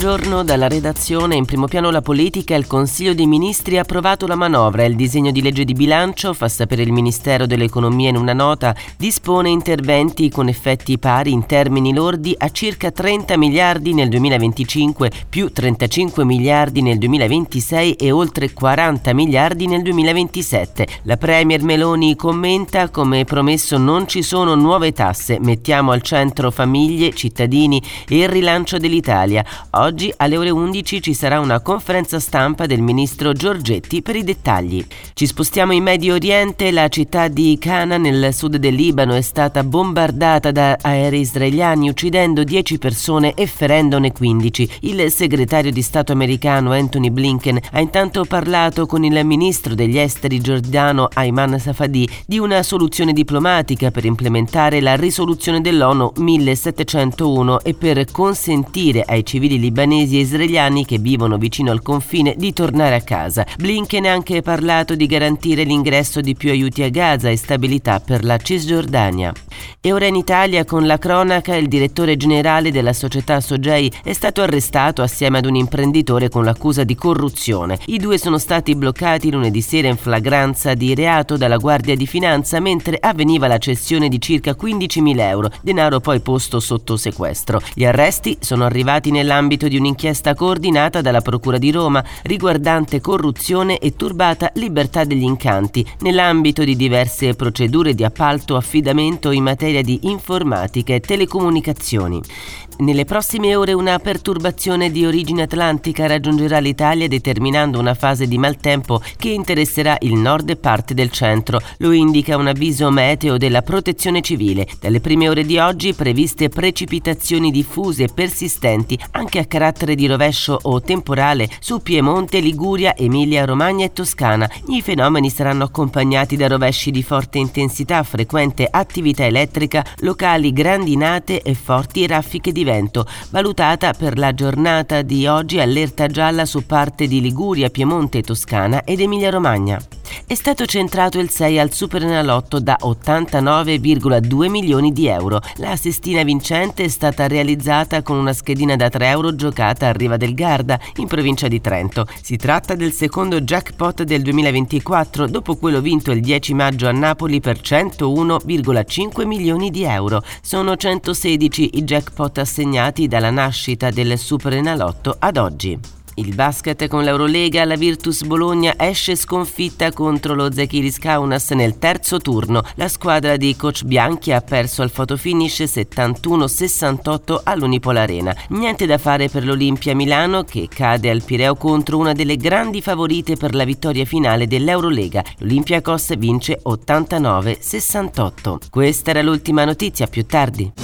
Buongiorno dalla redazione. In primo piano la politica. Il Consiglio dei Ministri ha approvato la manovra. Il disegno di legge di bilancio, fa sapere il Ministero dell'Economia in una nota, dispone interventi con effetti pari in termini lordi a circa 30 miliardi nel 2025, più 35 miliardi nel 2026 e oltre 40 miliardi nel 2027. La Premier Meloni commenta: come promesso non ci sono nuove tasse, mettiamo al centro famiglie, cittadini e il rilancio dell'Italia. Oggi alle ore 11 ci sarà una conferenza stampa del ministro Giorgetti per i dettagli. Ci spostiamo in Medio Oriente. La città di Cana nel sud del Libano è stata bombardata da aerei israeliani, uccidendo 10 persone e ferendone 15. Il segretario di Stato americano Anthony Blinken ha intanto parlato con il ministro degli esteri giordano Ayman Safadi di una soluzione diplomatica per implementare la risoluzione dell'ONU 1701 e per consentire ai civili libanesi e israeliani che vivono vicino al confine di tornare a casa. Blinken ha anche parlato di garantire l'ingresso di più aiuti a Gaza e stabilità per la Cisgiordania. E ora in Italia, con la cronaca, il direttore generale della società Sogei è stato arrestato assieme ad un imprenditore con l'accusa di corruzione. I due sono stati bloccati lunedì sera in flagranza di reato dalla Guardia di Finanza mentre avveniva la cessione di circa 15.000 euro, denaro poi posto sotto sequestro. Gli arresti sono arrivati nell'ambito di un'inchiesta coordinata dalla Procura di Roma riguardante corruzione e turbata libertà degli incanti nell'ambito di diverse procedure di appalto affidamento in materia di informatica e telecomunicazioni. Nelle prossime ore una perturbazione di origine atlantica raggiungerà l'Italia, determinando una fase di maltempo che interesserà il nord e parte del centro. Lo indica un avviso meteo della Protezione Civile. Dalle prime ore di oggi previste precipitazioni diffuse e persistenti anche a carattere di rovescio o temporale su Piemonte, Liguria, Emilia-Romagna e Toscana. I fenomeni saranno accompagnati da rovesci di forte intensità, frequente attività elettrica, locali grandinate e forti raffiche di vento. Valutata per la giornata di oggi allerta gialla su parte di Liguria, Piemonte, Toscana ed Emilia-Romagna. È stato centrato il 6 al Superenalotto da 89,2 milioni di euro. La sestina vincente è stata realizzata con una schedina da 3 euro giocata a Riva del Garda, in provincia di Trento. Si tratta del secondo jackpot del 2024, dopo quello vinto il 10 maggio a Napoli per 101,5 milioni di euro. Sono 116 i jackpot assegnati dalla nascita del Superenalotto ad oggi. Il basket con l'Eurolega, la Virtus Bologna esce sconfitta contro lo Zalgiris Kaunas nel terzo turno. La squadra di coach Bianchi ha perso al fotofinish 71-68 all'Unipol Arena. Niente da fare per l'Olimpia Milano, che cade al Pireo contro una delle grandi favorite per la vittoria finale dell'Eurolega. L'Olympiakos vince 89-68. Questa era l'ultima notizia, più tardi.